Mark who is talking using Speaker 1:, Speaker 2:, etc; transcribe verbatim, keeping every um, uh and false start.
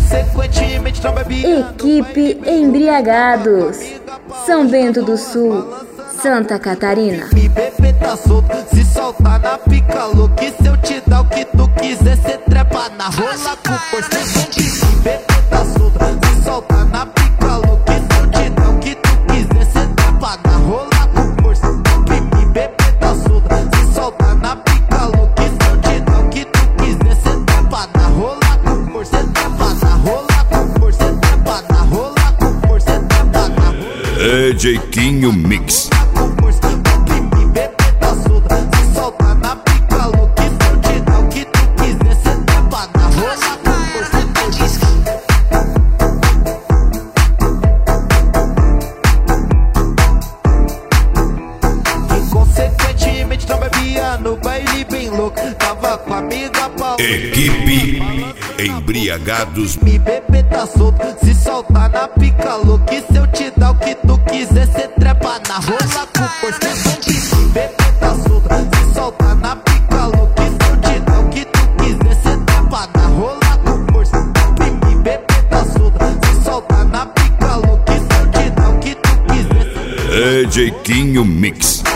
Speaker 1: consequentemente não bebe.
Speaker 2: Equipe Embriagados, São Bento do Sul, Santa Catarina.
Speaker 1: Me bebê tá solto, se soltar na pica louca. E se eu te dar o que tu quiser, cê trepa na rola com força. Me bebê tá solto, se soltar na pica louca. E se eu te dar o que tu quiser, cê trepa na rola com força. Me bebê tá solto, se soltar na pica louca. E se eu te dar o que tu quiser, cê trepa na rola com força. Trepa na rola com força, trepa na rola com força, trepa na rola.
Speaker 3: D J Quinho Mix.
Speaker 1: No baile bem louco, tava com a amiga pra...
Speaker 3: Equipe Embriagados.
Speaker 1: Me bebê tá solto, se soltar na pica louca. E se eu te dar o que tu quiser, cê trepa na rola com força. Me bebê tá solto, se soltar na pica louca. E se eu te dar o que tu quiser, cê trepa na rola com força. Me bebê tá solto, se soltar na pica louca. E se eu te dar o que tu quiser, cê...
Speaker 3: D J Quinho Mix.